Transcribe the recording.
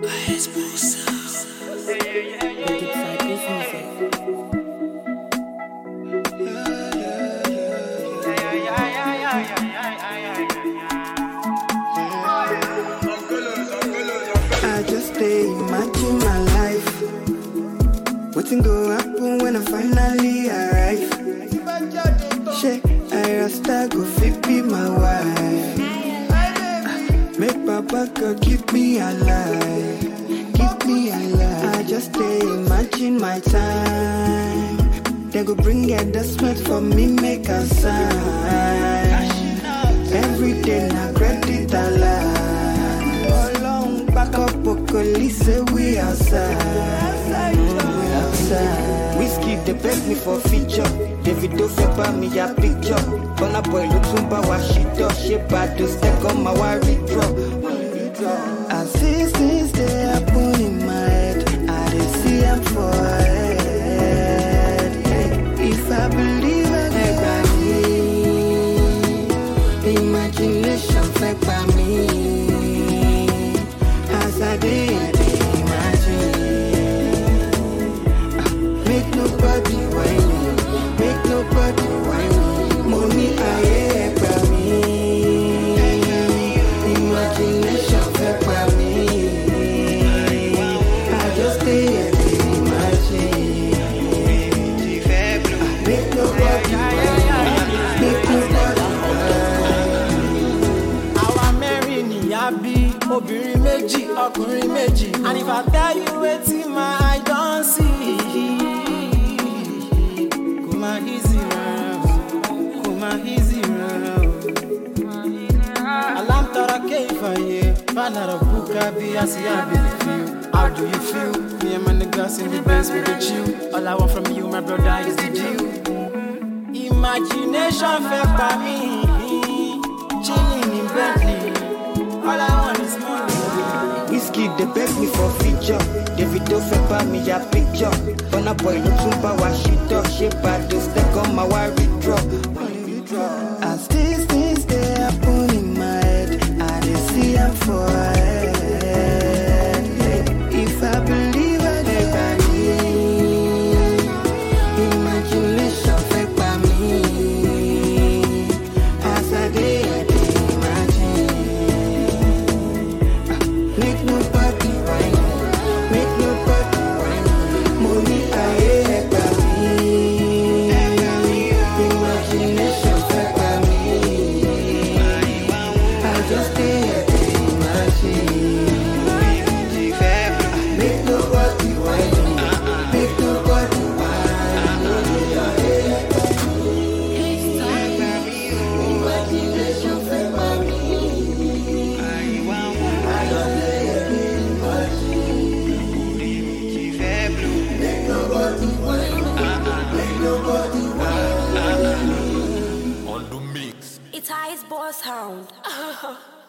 I just stay imagine my life. What's go happen when I finally arrive? Shit, I rasta go fit be my wife. Make Papa God keep me alive. Keep me alive. I just stay imagine my time. They go bring adjustment for me, make a sign. Every day na credit alive. Along back up, Okoli say we outside. We outside. Whiskey they beg me for feature. Davido fepa me a picture. Gonna boy look sumba wa shit up. Shape bad to step on my worry draw. As these things they happen in my head, I dey see I'm for head. If I believe I get by me, imagination fake by me. As I did imagine, make nobody whine me, make nobody whine me. Money I hear by me, imagination fake by me. I just stay here to imagine. Make nobody whine me, make nobody Our Mary ni abi, obìnrin méjì, ọkùnrin méjì. And if I tell you wetin my eye don see, kò má easy rárá o, kò má easy rárá o. Alam tara keifaye, banara buka bi asi abili feel. How do you feel? Me and my niggas in the Benz with the chill. All I want from you, my brother, is the deal. Imagination fẹ́ pa mí, chilling in Bentley. All I want is money. Whiskey they beg me for feature. Davido fepa me a picture. Gonna boy look sumba wa shit up. Shape bad to step on my worry draw. As these things they happen in my head, I dey see I'm for head. If I believe I dey by me, imagination fake by me. As I dey imagine, make nobody whine me, make nobody whine me. Money I hear by me, imagination fake by me. I just stay here to imagine. Make nobody whine me, make nobody whine me. Imagination fake by me. I just stay here to imagine. Make nobody whine me, make nobody whine me. It's Ice Boss Sound.